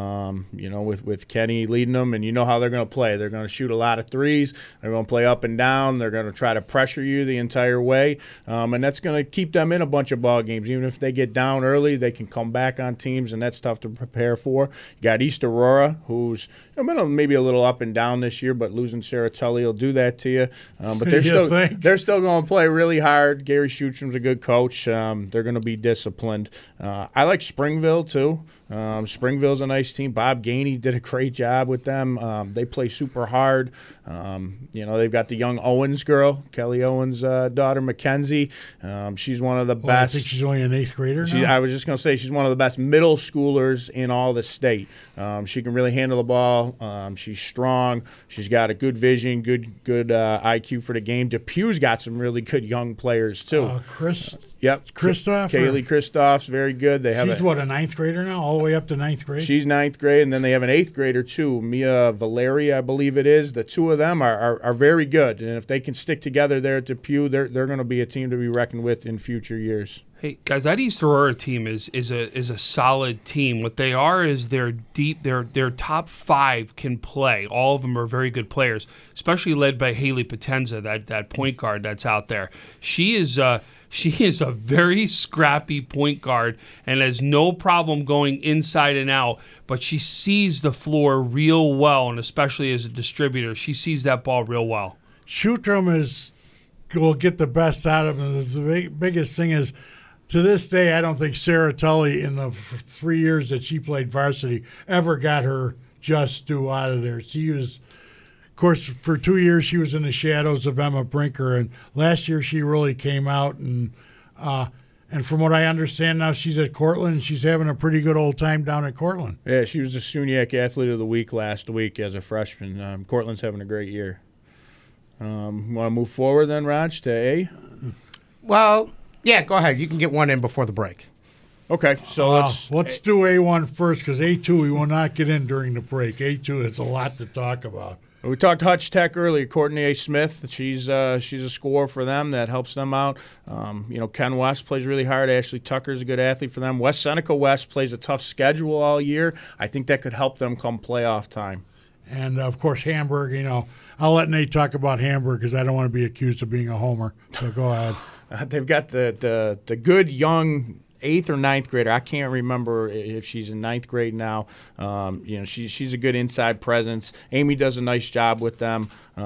[SPEAKER 9] With Kenny leading them, and you know how they're going to play. They're going to shoot a lot of threes. They're going to play up and down. They're going to try to pressure you the entire way, and that's going to keep them in a bunch of ball games. Even if they get down early, they can come back on teams, and that's tough to prepare for. You got East Aurora, who's been maybe a little up and down this year, but losing Sarah Tully will do that to you. But they're still going to play really hard. Gary Schuchem's a good coach. They're going to be disciplined. I like Springville too. Springville's a nice team. Bob Gainey did a great job with them. They play super hard. They've got the young Owens girl, Kelly Owens' daughter, Mackenzie. She's one of the best.
[SPEAKER 6] I think she's only an 8th grader now.
[SPEAKER 9] I was just going to say she's one of the best middle schoolers in all the state. She can really handle the ball. She's strong. She's got a good vision, good IQ for the game. Depew's got some really good young players too. Yep.
[SPEAKER 6] Christoph?
[SPEAKER 9] Kaylee Christoph's very good. They have
[SPEAKER 6] She's a ninth grader now, all the way up to ninth grade?
[SPEAKER 9] She's ninth grade, and then they have an eighth grader, too. Mia Valeria, I believe it is. The two of them are very good. And if they can stick together there at Depew, they're going to be a team to be reckoned with in future years.
[SPEAKER 7] Hey guys, that East Aurora team is a solid team. What they are is they're deep. Their top 5 can play. All of them are very good players, especially led by Haley Potenza, that point guard that's out there. She is a very scrappy point guard and has no problem going inside and out. But she sees the floor real well, and especially as a distributor, she sees that ball real well.
[SPEAKER 6] Shootrum will get the best out of him. The biggest thing is, to this day, I don't think Sarah Tully, in the 3 years that she played varsity, ever got her just due out of there. She was, of course, for 2 years she was in the shadows of Emma Brinker, and last year she really came out. And from what I understand now, she's at Cortland, and she's having a pretty good old time down at Cortland.
[SPEAKER 9] Yeah, she was the SUNYAC Athlete of the Week last week as a freshman. Cortland's having a great year. Want to move forward then, Raj, to A?
[SPEAKER 5] Well, yeah, go ahead. You can get one in before the break.
[SPEAKER 9] Okay, so
[SPEAKER 6] let's do A1 first, because A2 we will not get in during the break. A2 is a lot to talk about.
[SPEAKER 9] We talked Hutch Tech earlier. Courtney A. Smith, she's a scorer for them that helps them out. Ken West plays really hard. Ashley Tucker's a good athlete for them. West Seneca West plays a tough schedule all year. I think that could help them come playoff time.
[SPEAKER 6] And, of course, Hamburg, I'll let Nate talk about Hamburg because I don't want to be accused of being a homer. So go ahead.
[SPEAKER 9] They've got the good young 8th or 9th grader. I can't remember if she's in 9th grade now. She's a good inside presence. Amy does a nice job with them.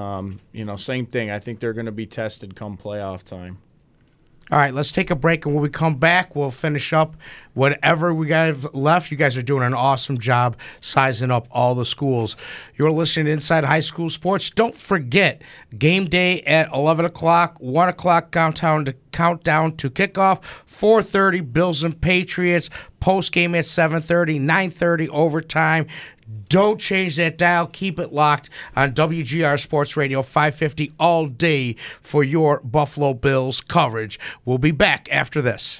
[SPEAKER 9] Same thing. I think they're going to be tested come playoff time.
[SPEAKER 5] All right, let's take a break, and when we come back, we'll finish up whatever we got left. You guys are doing an awesome job sizing up all the schools. You're listening to Inside High School Sports. Don't forget, game day at 11 o'clock, 1 o'clock countdown to kickoff, 4:30 Bills and Patriots, post-game at 7:30, 9:30 overtime. Don't change that dial. Keep it locked on WGR Sports Radio 550 all day for your Buffalo Bills coverage. We'll be back after this.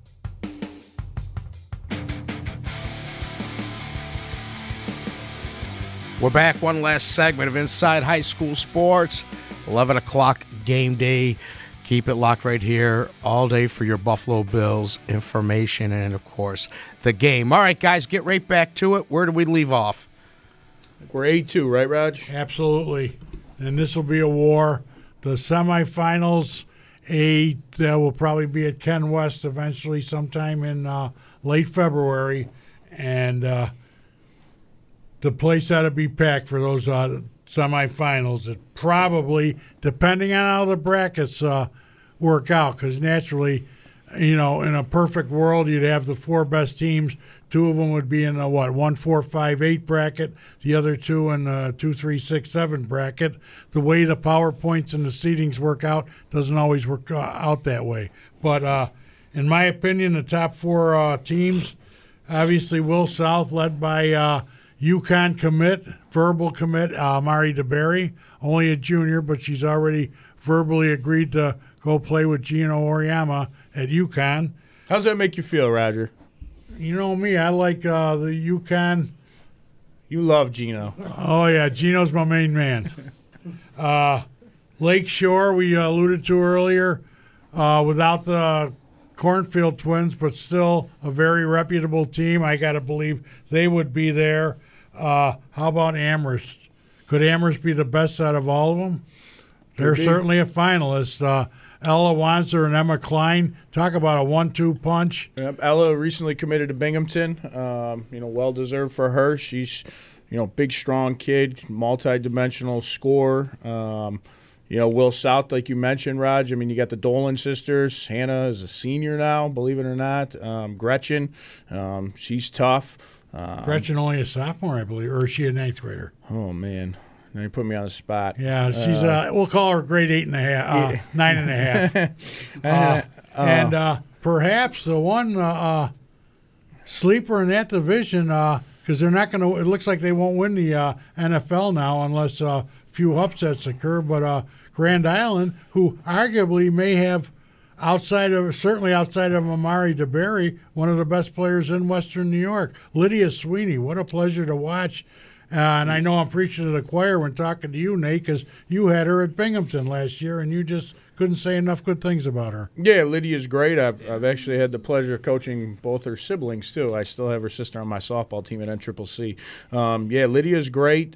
[SPEAKER 5] We're back. One last segment of Inside High School Sports. 11 o'clock game day. Keep it locked right here all day for your Buffalo Bills information and, of course, the game. All right, guys, get right back to it. Where do we leave off?
[SPEAKER 9] We're A2, right, Raj?
[SPEAKER 6] Absolutely. And this will be a war. The semifinals, will probably be at Ken West eventually sometime in late February. And the place ought to be packed for those semifinals. It probably, depending on how the brackets work out, because naturally, in a perfect world, you'd have the 4 best teams. 2 of them would be in the 1, 4, 5, 8 bracket. The other 2 in the 2, 3, 6, 7 bracket. The way the PowerPoints and the seedings work out doesn't always work out that way. But in my opinion, the top 4 teams, obviously Will South, led by UConn verbal commit, Mari DeBerry, only a junior, but she's already verbally agreed to go play with Gino Oriyama at UConn.
[SPEAKER 9] How's that make you feel, Roger?
[SPEAKER 6] You know me, I like the UConn.
[SPEAKER 9] You love Gino.
[SPEAKER 6] Oh, yeah, Gino's my main man. Lake Shore, we alluded to earlier, without the Cornfield twins, but still a very reputable team. I got to believe they would be there. How about Amherst? Could Amherst be the best out of all of them? They're certainly a finalist. Ella Wanzer and Emma Klein, talk about a 1-2 punch.
[SPEAKER 9] Yep, Ella recently committed to Binghamton. Well deserved for her. She's, big, strong kid, multi-dimensional scorer. Will South, like you mentioned, Raj. You got the Dolan sisters. Hannah is a senior now, believe it or not. Gretchen, she's tough.
[SPEAKER 6] Gretchen only a sophomore, I believe, or is she a 9th grader?
[SPEAKER 9] Oh, man. Now you put me on the spot.
[SPEAKER 6] Yeah, she's we'll call her grade 8.5, 9.5. And perhaps the one sleeper in that division, because they're not going to. It looks like they won't win the NFL now unless a few upsets occur. But Grand Island, who arguably may have certainly outside of Amari DeBerry, one of the best players in Western New York. Lydia Sweeney, what a pleasure to watch. And I know I'm preaching to the choir when talking to you, Nate, because you had her at Binghamton last year, and you just couldn't say enough good things about her.
[SPEAKER 9] Yeah, Lydia's great. I've actually had the pleasure of coaching both her siblings, too. I still have her sister on my softball team at NCCC. Yeah, Lydia's great.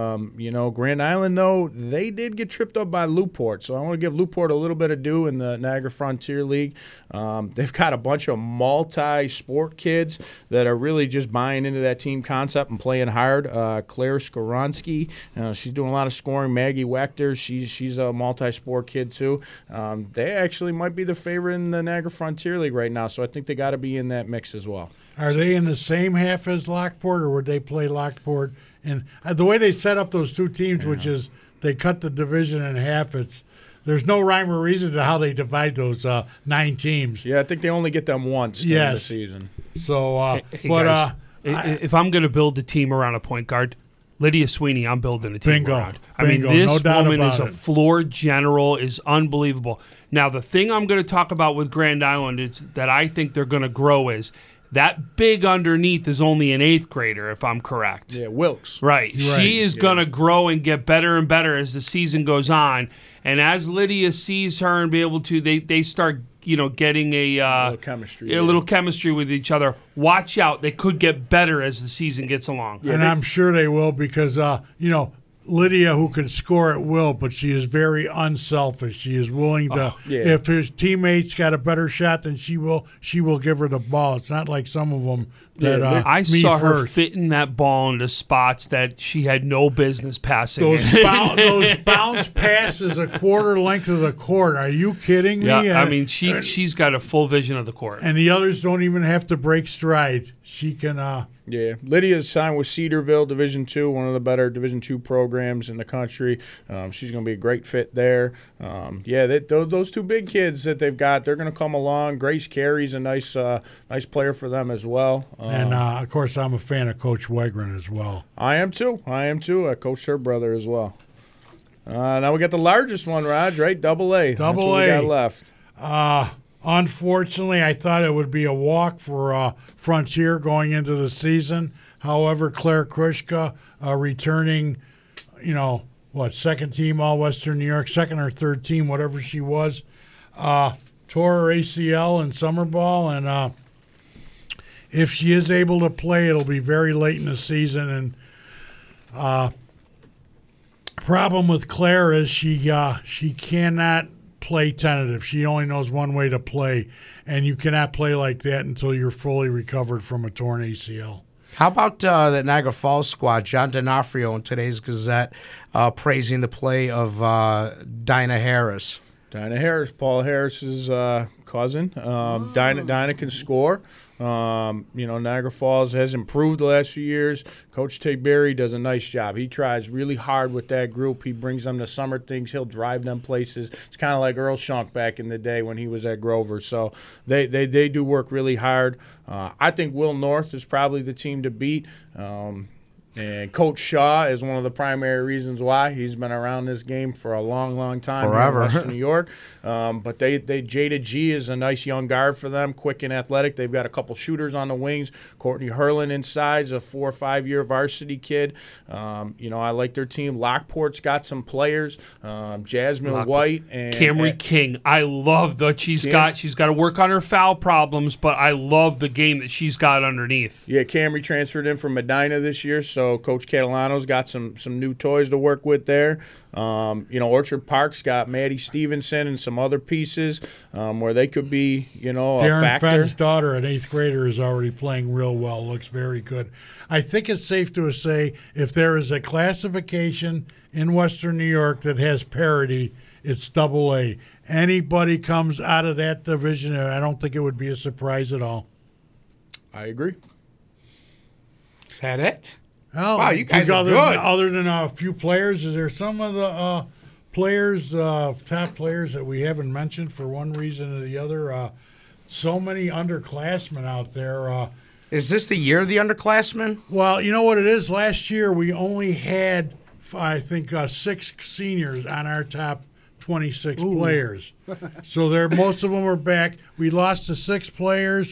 [SPEAKER 9] Grand Island, though, they did get tripped up by Newport, so I want to give Newport a little bit of due in the Niagara Frontier League. They've got a bunch of multi-sport kids that are really just buying into that team concept and playing hard. Claire Skoronsky, she's doing a lot of scoring. Maggie Wechter, she's a multi-sport kid, too. They actually might be the favorite in the Niagara Frontier League right now, so I think they got to be in that mix as well.
[SPEAKER 6] Are they in the same half as Lockport, or would they play Lockport? And the way they set up those two teams, which is they cut the division in half, there's no rhyme or reason to how they divide those 9 teams.
[SPEAKER 9] Yeah, I think they only get them once during the season.
[SPEAKER 6] So,
[SPEAKER 7] guys, if I'm going to build a team around a point guard, Lydia Sweeney, I'm building a team around. I mean, this woman is a floor general, is unbelievable. Now, the thing I'm going to talk about with Grand Island is that I think they're going to grow is that big underneath is only an 8th grader, if I'm correct.
[SPEAKER 9] Yeah, Wilkes.
[SPEAKER 7] Right. She is going to grow and get better and better as the season goes on. And as Lydia sees her and be able to, they start getting a little chemistry with each other. Watch out. They could get better as the season gets along.
[SPEAKER 6] Yeah, and I'm sure they will because, Lydia, who can score at will, but she is very unselfish. She is willing to, if his teammates got a better shot than she will give her the ball. It's not like some of them that
[SPEAKER 7] I saw her fitting that ball into spots that she had no business passing.
[SPEAKER 6] Those bounce passes a quarter length of the court. Are you kidding me?
[SPEAKER 7] Yeah, I mean, she's got a full vision of the court.
[SPEAKER 6] And the others don't even have to break stride. She can
[SPEAKER 9] Yeah, Lydia's signed with Cedarville Division II, one of the better Division II programs in the country. She's going to be a great fit there. Those 2 big kids that they've got, they're going to come along. Grace Carey's a nice player for them as well.
[SPEAKER 6] And, of course, I'm a fan of Coach Wegren as well.
[SPEAKER 9] I am, too. I coached her brother as well. Now we got the largest one, Raj, right? AA. That's what we got left.
[SPEAKER 6] Unfortunately, I thought it would be a walk for Frontier going into the season. However, Claire Krushka returning, second team All-Western New York, second or third team, whatever she was, tore her ACL in summer ball. And if she is able to play, it'll be very late in the season. And problem with Claire is she cannot play tentative. She only knows one way to play, and you cannot play like that until you're fully recovered from a torn ACL.
[SPEAKER 5] How about the Niagara Falls squad? John D'Onofrio in today's Gazette praising the play of Dinah Harris.
[SPEAKER 9] Dinah Harris, Paul Harris's cousin. Dinah can score. Niagara Falls has improved the last few years. Coach Tate Berry does a nice job. He tries really hard with that group. He brings them to summer things. He'll drive them places. It's kind of like Earl Schunk back in the day when he was at Grover. So they do work really hard. I think Will North is probably the team to beat. And Coach Shaw is one of the primary reasons why. He's been around this game for a long, long time.
[SPEAKER 5] Forever.
[SPEAKER 9] In Western New York. But Jada G is a nice young guard for them, quick and athletic. They've got a couple shooters on the wings. Courtney Hurlin inside is a 4 or 5 year varsity kid. I like their team. Lockport's got some players. Jasmine White and
[SPEAKER 7] Camry King. I love that she's got to work on her foul problems, but I love the game that she's got underneath.
[SPEAKER 9] Yeah, Camry transferred in from Medina this year, so Coach Catalano's got some new toys to work with there. Orchard Park's got Maddie Stevenson and some other pieces where they could be, a factor.
[SPEAKER 6] Darren Fenn's daughter, an 8th grader, is already playing real well. Looks very good. I think it's safe to say if there is a classification in Western New York that has parity, it's AA. Anybody comes out of that division, I don't think it would be a surprise at all.
[SPEAKER 9] I agree.
[SPEAKER 5] Is that it?
[SPEAKER 6] Oh,
[SPEAKER 5] wow, you guys are good.
[SPEAKER 6] Other than a few players, is there some of the top players that we haven't mentioned for one reason or the other? So many underclassmen out there.
[SPEAKER 5] Is this the year of the underclassmen?
[SPEAKER 6] Well, you know what it is? Last year we only had, I think, 6 seniors on our top 26 players. So most of them are back. We lost to 6 players.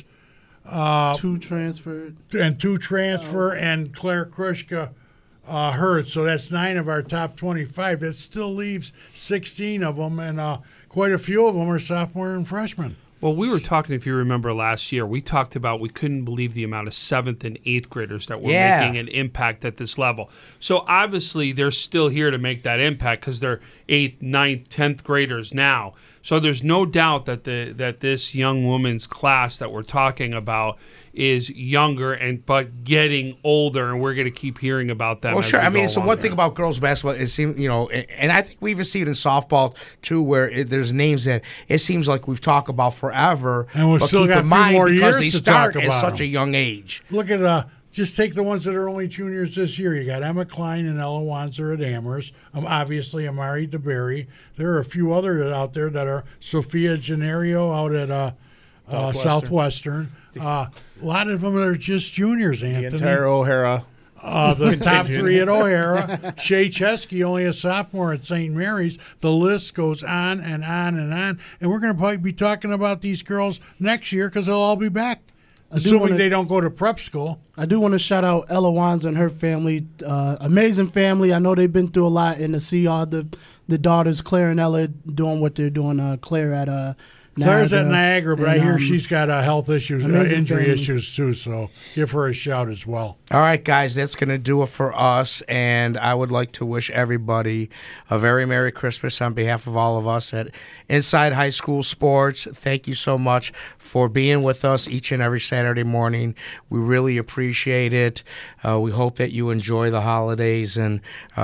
[SPEAKER 8] 2 transferred.
[SPEAKER 6] And 2 transfer, and Claire Krushka hurt. So that's 9 of our top 25. That still leaves 16 of them, and quite a few of them are sophomore and freshmen.
[SPEAKER 7] Well, we were talking, if you remember last year, we talked about we couldn't believe the amount of 7th and 8th graders that were making an impact at this level. So obviously they're still here to make that impact because they're 8th, 9th, 10th graders now. So there's no doubt that that this young woman's class that we're talking about is younger but getting older, and we're going to keep hearing about them.
[SPEAKER 5] Well, sure. I mean, so one
[SPEAKER 7] here.
[SPEAKER 5] thing about girls basketball, it seems, and I think we even see it in softball too, where there's names that it seems like we've talked about forever,
[SPEAKER 6] and we've still got a few more years
[SPEAKER 5] they
[SPEAKER 6] to
[SPEAKER 5] start
[SPEAKER 6] talk about
[SPEAKER 5] at such
[SPEAKER 6] them.
[SPEAKER 5] a young age.
[SPEAKER 6] Look at just take the ones that are only juniors this year. You got Emma Klein and Ella Wanzer at Amherst. Obviously, Amari DeBerry. There are a few others out there that are Sophia Gennario out at Southwestern. A lot of them are just juniors, Anthony.
[SPEAKER 9] The entire O'Hara.
[SPEAKER 6] The top 3 at O'Hara. Shea Chesky, only a sophomore at St. Mary's. The list goes on and on and on. And we're going to probably be talking about these girls next year because they'll all be back. Assuming they don't go to prep school.
[SPEAKER 8] I do want to shout out Ella Wanzer and her family. Amazing family. I know they've been through a lot, and to see all the daughters, Claire and Ella, doing what they're doing. Claire at
[SPEAKER 6] Claire's at Niagara, but I hear
[SPEAKER 8] she's
[SPEAKER 6] she's got health issues, injury issues too, so give her a shout as well.
[SPEAKER 5] All right, guys, that's going to do it for us, and I would like to wish everybody a very Merry Christmas on behalf of all of us at Inside High School Sports. Thank you so much for being with us each and every Saturday morning. We really appreciate it. We hope that you enjoy the holidays, and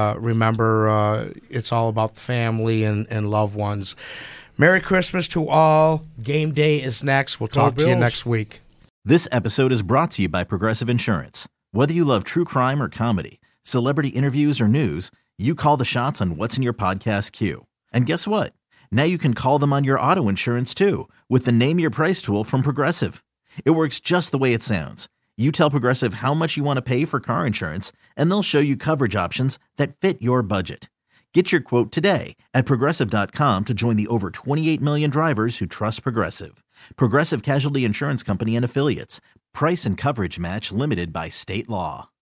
[SPEAKER 5] remember, it's all about the family and loved ones. Merry Christmas to all. Game day is next. We'll talk to you next week.
[SPEAKER 12] This episode is brought to you by Progressive Insurance. Whether you love true crime or comedy, celebrity interviews or news, you call the shots on what's in your podcast queue. And guess what? Now you can call them on your auto insurance too with the Name Your Price tool from Progressive. It works just the way it sounds. You tell Progressive how much you want to pay for car insurance, and they'll show you coverage options that fit your budget. Get your quote today at Progressive.com to join the over 28 million drivers who trust Progressive. Progressive Casualty Insurance Company and Affiliates. Price and coverage match limited by state law.